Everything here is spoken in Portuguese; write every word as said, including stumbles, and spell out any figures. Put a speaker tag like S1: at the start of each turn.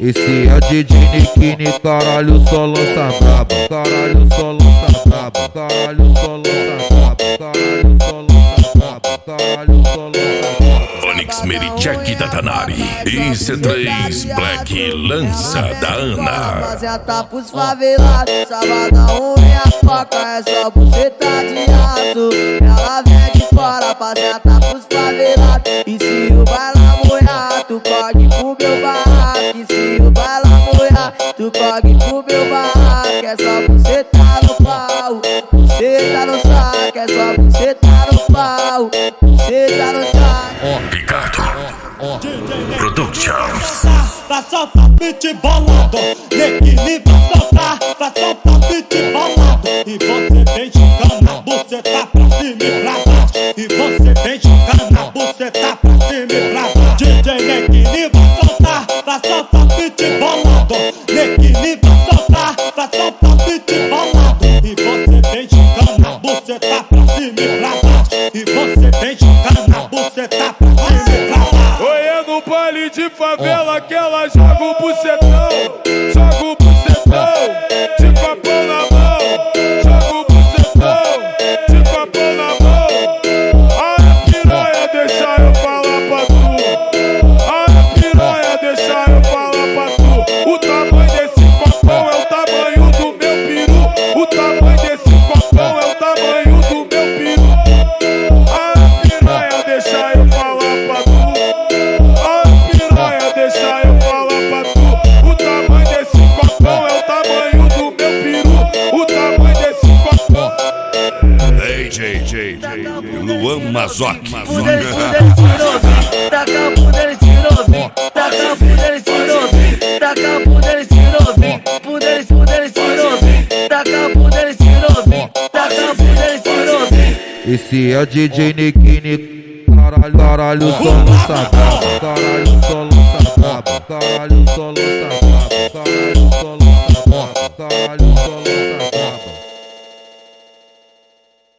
S1: Esse é o D J Nikini, caralho, só lança braba. Caralho, só lança braba. Caralho, só lança braba. Caralho, só lança braba. Caralho, só lança braba.
S2: Onyx Merichek da Tanari e C três Black lança da Ana.
S3: Apresenta pros favelados, sabadão e a foca é só buceta de aço. Ela vem de fora, apresenta pros favelados. E se o baila molhar, tu pode pro meu barraco. E se o baila molhar, tu pode pro meu barraco. É só buceta no pau, buceta no saco. É só buceta no pau, buceta no saco.
S2: Ricardo Productions.
S4: Pra soltar beat bolado, Nikini vai soltar, pra soltar beat bolado. E você vem jogando a buceta pra cima e pra baixo. E você vem jogando a buceta pra cima e pra baixo. D J Nikini vai soltar, pra soltar beat bolado. Nikini vai soltar, pra soltar beat bolado. E você vem jogando a buceta pra cima e pra baixo. E você vem jogando a buceta pra cima e pra baixo.
S5: Oi, é no baile de favela que ela joga o bucetão, joga o bucetão, de papão na mão, joga o bucetão, de papão na mão. Ai, piranha, deixa eu falar pra tu. Ai, piranha, deixa eu falar pra tu. O tamanho desse copão é o tamanho do meu peru. O tamanho desse copão é o tamanho do meu peru. Ai, piranha, deixa eu falar pra tu. Deixa eu falar pra tu. O tamanho desse copão é o tamanho do meu peru. O tamanho desse copão.
S2: Ei, J J Luan Mazoc.
S3: Pudele, pudele, tirovi, taca pudele, tirovi, taca pudele, tirovi, taca pudele, tirovi, pudele, pudele, tirovi, taca pudele, tirovi, taca pudele, tirovi.
S1: Esse é o D J Nikini, caralho, caralho, só lança braba. Caralho, só lança braba. Caralho, só lança braba. Caralho, só lança braba. Caralho, só lança braba.